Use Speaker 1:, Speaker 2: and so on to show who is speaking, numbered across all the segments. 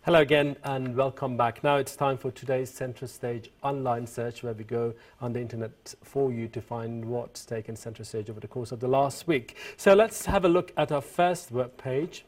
Speaker 1: Hello again and welcome back. Now it's time for today's Centre Stage online search, where we go on the internet for you to find what's taken centre stage over the course of the last week. So let's have a look at our first web page.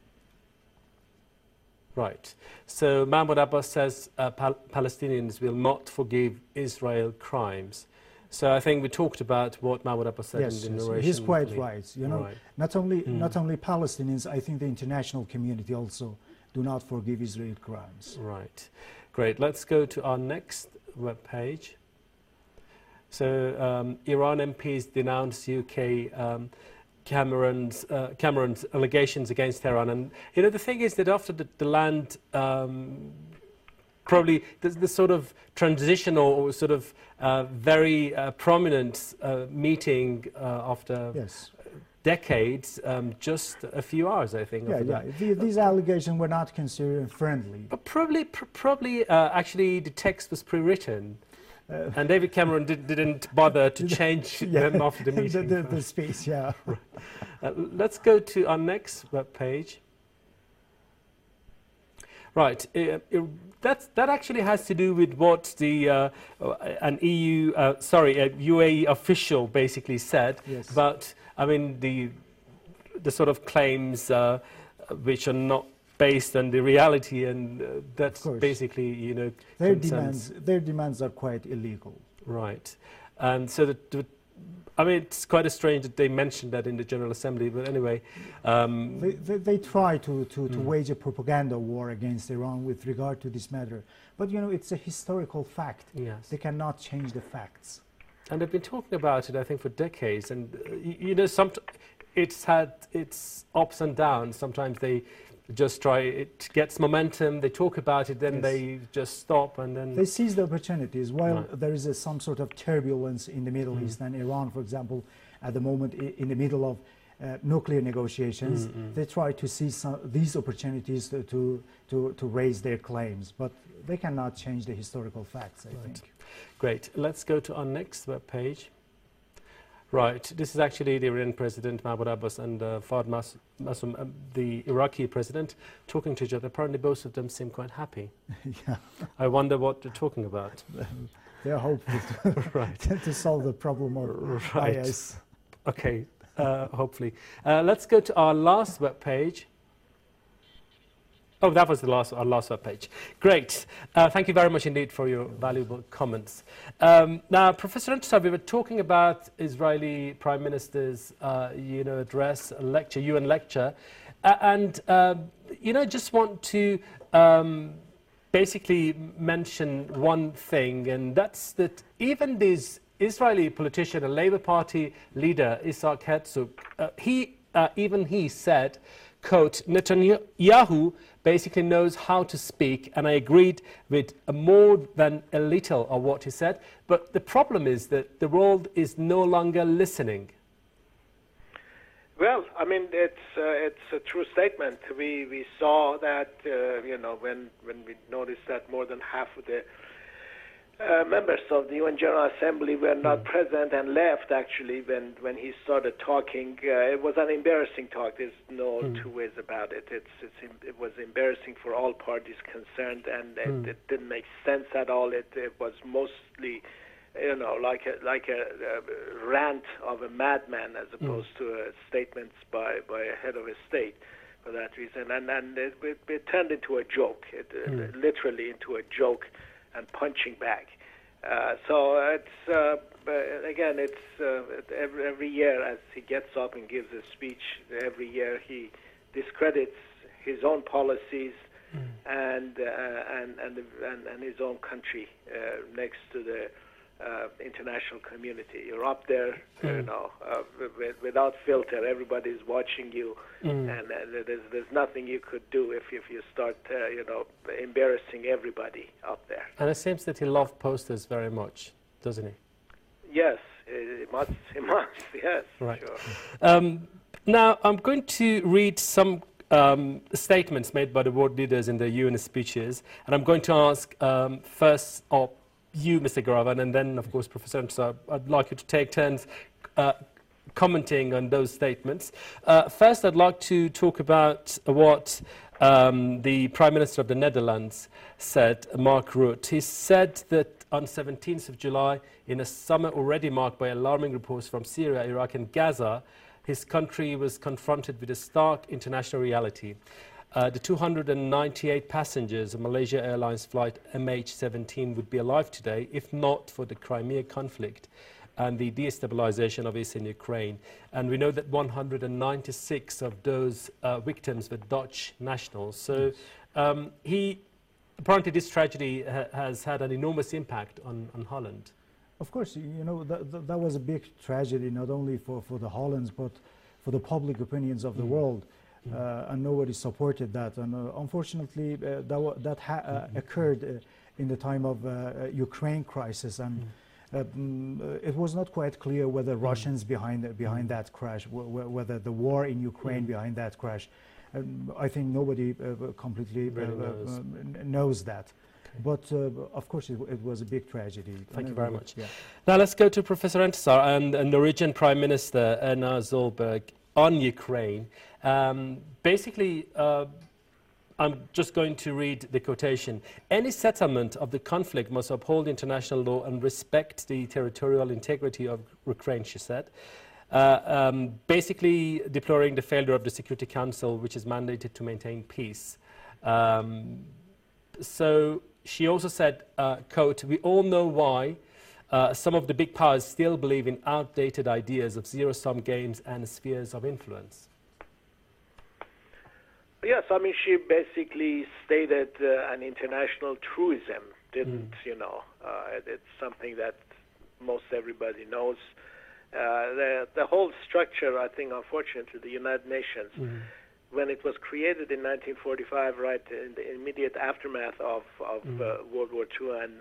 Speaker 1: Right. So Mahmoud Abbas says Palestinians will not forgive Israel crimes. So I think we talked about what Mahmoud Abbas said in the narration.
Speaker 2: He's quite right. You know, not only Palestinians, I think the international community also do not forgive Israel crimes.
Speaker 1: Right. Great. Let's go to our next web page. So Iran MPs denounce UK Cameron's allegations against Tehran. And, you know, the thing is that after the land, probably the sort of transitional or sort of very prominent meeting after decades, just a few hours, I think.
Speaker 2: These allegations were not considered friendly.
Speaker 1: But probably actually the text was pre-written. And David Cameron didn't bother to change them after the meeting.
Speaker 2: the speech, Right.
Speaker 1: Let's go to our next web page. Right, that actually has to do with what the UAE official basically said about, I mean, the sort of claims which are not based on the reality, and that's basically, you know,
Speaker 2: their demands are quite illegal.
Speaker 1: Right, and so I mean, it's quite strange that they mentioned that in the General Assembly, but anyway.
Speaker 2: They try to wage a propaganda war against Iran with regard to this matter. But, you know, it's a historical fact.
Speaker 1: Yes.
Speaker 2: They cannot change the facts.
Speaker 1: And they've been talking about it, I think, for decades. And, you know, it's had its ups and downs. Sometimes they just try, it gets momentum, they talk about it, then they just stop, and then
Speaker 2: they seize the opportunities while there is some sort of turbulence in the Middle East. And Iran, for example, at the moment in the middle of nuclear negotiations, they try to seize these opportunities to raise their claims, but they cannot change the historical facts, I think.
Speaker 1: Great. Let's go to our next web page. Right, this is actually the Iranian President Mahmoud Abbas and Fahd Massoum, the Iraqi president, talking to each other. Apparently both of them seem quite happy. I wonder what they're talking about.
Speaker 2: They're hopeful to solve the problem of IS.
Speaker 1: Okay, hopefully. Let's go to our last web page. Oh, that was our last web page. Great. Thank you very much indeed for your valuable comments. Now, Professor Entisar, we were talking about Israeli Prime Minister's, address, lecture, UN lecture, and just want to basically mention one thing, and that's that even this Israeli politician, a Labour Party leader, Isaac Herzog, he said, quote, Netanyahu basically knows how to speak, and I agreed with more than a little of what he said. But the problem is that the world is no longer listening.
Speaker 3: Well, I mean, it's a true statement. We saw that, when we noticed that more than half of the members of the UN General Assembly were not present and left, actually, when he started talking. It was an embarrassing talk. There's no two ways about it. It was embarrassing for all parties concerned, and it didn't make sense at all. It was mostly, like a rant of a madman as opposed to statements by a head of a state, for that reason. And it turned into a joke, literally into a joke, and punching back. So it's again, it's every year as he gets up and gives a speech, every year he discredits his own policies and his own country next to the international community. You're up there, without filter. Everybody's watching you, and there's nothing you could do if you start, embarrassing everybody up there.
Speaker 1: And it seems that he loved posters very much, doesn't he?
Speaker 3: Yes, he must. Yes,
Speaker 1: right.
Speaker 3: Sure.
Speaker 1: Now I'm going to read some statements made by the world leaders in the UN speeches, and I'm going to ask first up you, Mr. Garavan, and then, of course, Professor Entisar, I'd like you to take turns commenting on those statements. First, I'd like to talk about what the Prime Minister of the Netherlands said, Mark Rutte, he said that on 17th of July, in a summer already marked by alarming reports from Syria, Iraq and Gaza, his country was confronted with a stark international reality. The 298 passengers of Malaysia Airlines flight MH17 would be alive today if not for the Crimea conflict and the destabilization of eastern Ukraine. And we know that 196 of those victims were Dutch nationals. So apparently this tragedy has had an enormous impact on Holland.
Speaker 2: Of course, you know, that was a big tragedy, not only for the Hollands, but for the public opinions of the world. And nobody supported that. And unfortunately, that occurred in the time of Ukraine crisis. And it was not quite clear whether Russians behind that crash, whether the war in Ukraine behind that crash. I think nobody completely knows that. But of course, it was a big tragedy.
Speaker 1: Thank you very much.
Speaker 2: Yeah.
Speaker 1: Now let's go to Professor Entisar and Norwegian Prime Minister Erna Solberg on Ukraine. Basically, I'm just going to read the quotation. Any settlement of the conflict must uphold international law and respect the territorial integrity of Ukraine, she said. Basically deploring the failure of the Security Council, which is mandated to maintain peace. So she also said, quote, we all know why some of the big powers still believe in outdated ideas of zero-sum games and spheres of influence.
Speaker 3: Yes, I mean, she basically stated an international truism, didn't, you know, it's something that most everybody knows. The whole structure, I think, unfortunately, the United Nations, when it was created in 1945, right, in the immediate aftermath of World War II, and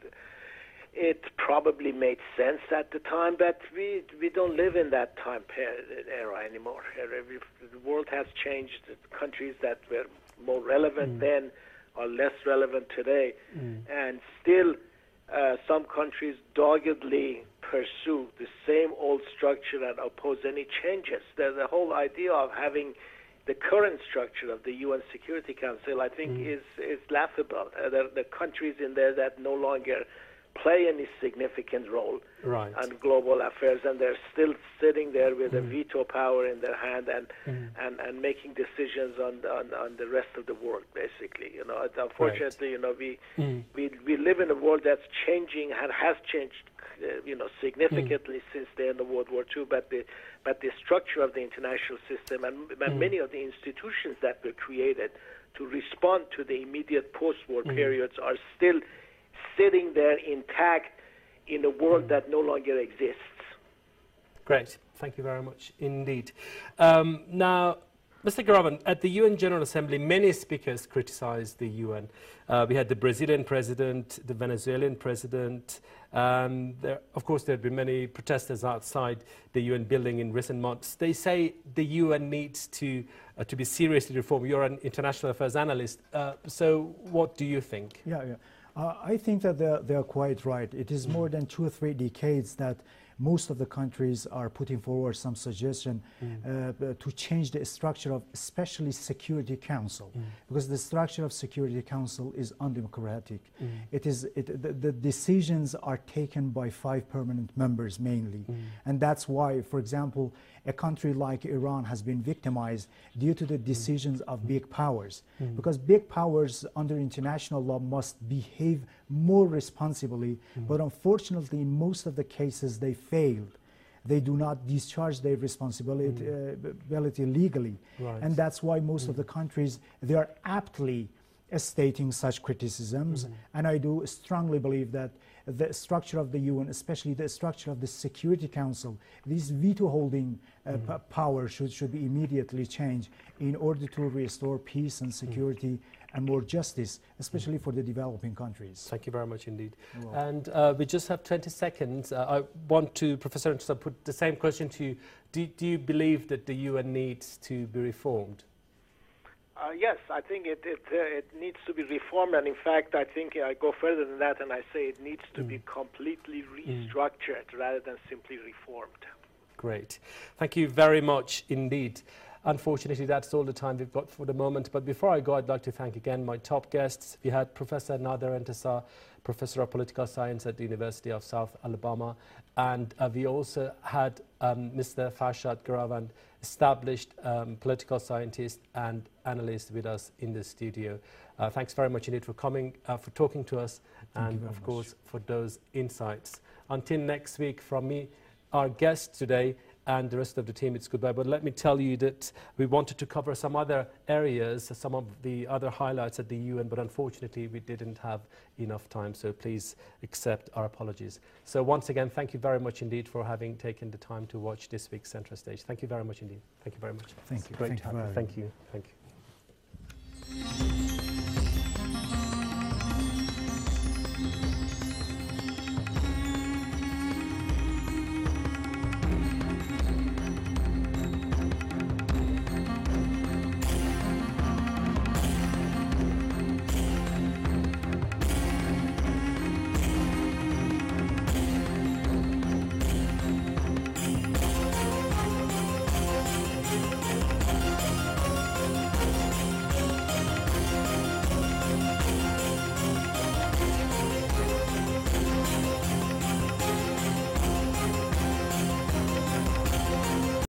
Speaker 3: it probably made sense at the time, but we don't live in that time era anymore. The world has changed. The countries that were more relevant then are less relevant today, and still some countries doggedly pursue the same old structure and oppose any changes. The whole idea of having the current structure of the UN Security Council, I think, is laughable. The countries in there that no longer play any significant role on global affairs, and they're still sitting there with a veto power in their hand and making decisions on the rest of the world, basically. You know, unfortunately, you know, we live in a world that's changing and has changed, you know, significantly since the end of World War II. But the structure of the international system and many of the institutions that were created to respond to the immediate post-war periods are still sitting there intact in a world that no longer exists.
Speaker 1: Great. Thank you very much indeed. Now, Mr. Garavan, at the UN General Assembly, many speakers criticized the UN. We had the Brazilian president, the Venezuelan president. Of course, there have been many protesters outside the UN building in recent months. They say the UN needs to be seriously reformed. You're an international affairs analyst. So what do you think?
Speaker 2: I think that they are quite right. It is more than 2 or 3 decades that most of the countries are putting forward some suggestion to change the structure of especially Security Council, because the structure of Security Council is undemocratic. The decisions are taken by 5 permanent members mainly, and that's why, for example, a country like Iran has been victimized due to the decisions of big powers, because big powers under international law must behave more responsibly, but unfortunately in most of the cases they failed. They do not discharge their responsibility legally, and that's why most of the countries, they are aptly stating such criticisms, and I do strongly believe that the structure of the UN, especially the structure of the Security Council, this veto-holding power should be immediately changed in order to restore peace and security and more justice, especially for the developing countries.
Speaker 1: Thank you very much indeed. And we just have 20 seconds. I want to, Professor Entisar, put the same question to you. Do you believe that the UN needs to be reformed?
Speaker 3: Yes, I think it needs to be reformed, and in fact, I think I go further than that, and I say it needs to be completely restructured rather than simply reformed.
Speaker 1: Great. Thank you very much indeed. unfortunately, that's all the time we've got for the moment. But before I go, I'd like to thank again my top guests. We had Professor Nader Entisar, Professor of Political Science at the University of South Alabama. And we also had Mr. Farshad Garavand, established political scientist and analyst with us in the studio. Thanks very much indeed for coming, for talking to us, and of course for those insights. Until next week, from me, our guest today, and the rest of the team, it's goodbye. But let me tell you that we wanted to cover some other areas, some of the other highlights at the UN, but unfortunately we didn't have enough time, so please accept our apologies. So once again, thank you very much indeed for having taken the time to watch this week's Central Stage. Thank you very much indeed. Thank you very much.
Speaker 2: Thank you.
Speaker 1: Great to have you. Thank you. Thank you.